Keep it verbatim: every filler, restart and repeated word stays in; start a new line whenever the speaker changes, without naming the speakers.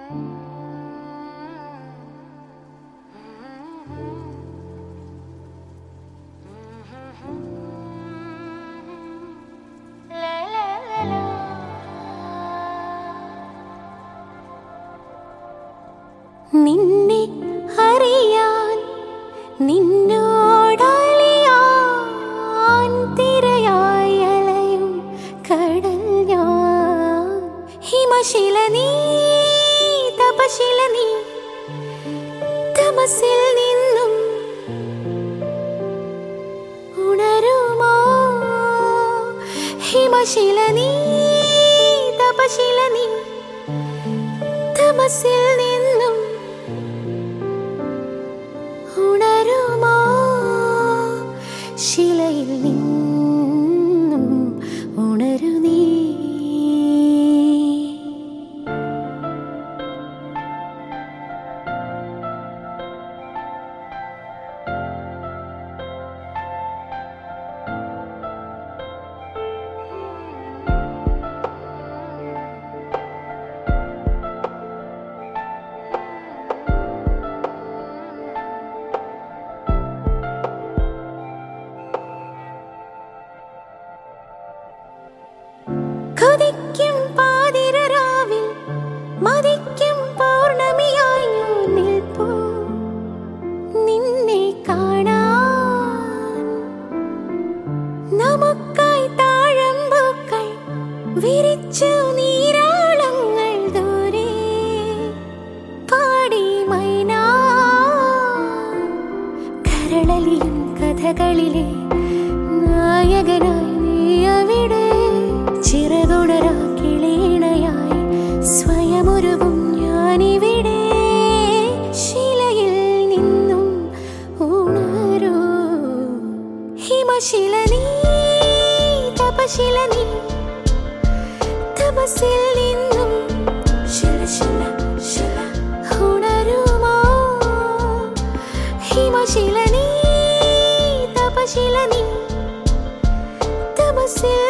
നിന്നെ അറിയാൻ നിന്നോടലിയാൻ തിരയായി അലയും കടൽ ഞാൻ. ഹിമശില നീ തപശില നീ തമസിൽ നിന്നും ഉണരുമോ? ഹിമശില നീ തപശില നീ തമസിൽ നിന്നും ഉണരുമോ? ശിലയിൽ നിന്നും ഉണരു നീ. കൊതിക്കും പാതിരാവിൽ മതിക്കും പൗർണമിയായി ഞാൻ നിൽപ്പൂ നിന്നെ കാണാൻ. നമുക്കായി താഴമ്പൂക്കൾ വിരിച്ചു നീരാളങ്ങൾ ദൂരെ പാടി മൈനാ. കരളലിയും കഥകളിലെ നായകനായി നീ അവിടെ ചിറകുടരാ കിളീണയായി സ്വയമൊരുവും ഞാനിവിടെ. ശിലയിൽ നിന്നും ഉണരൂ. ഹിമശില നീ തപശില നീ തപസിൽ നിന്നും ശില ശില ശില ഉണരുമോ? ഹിമശില നീ തപശില നീ തപസിൽ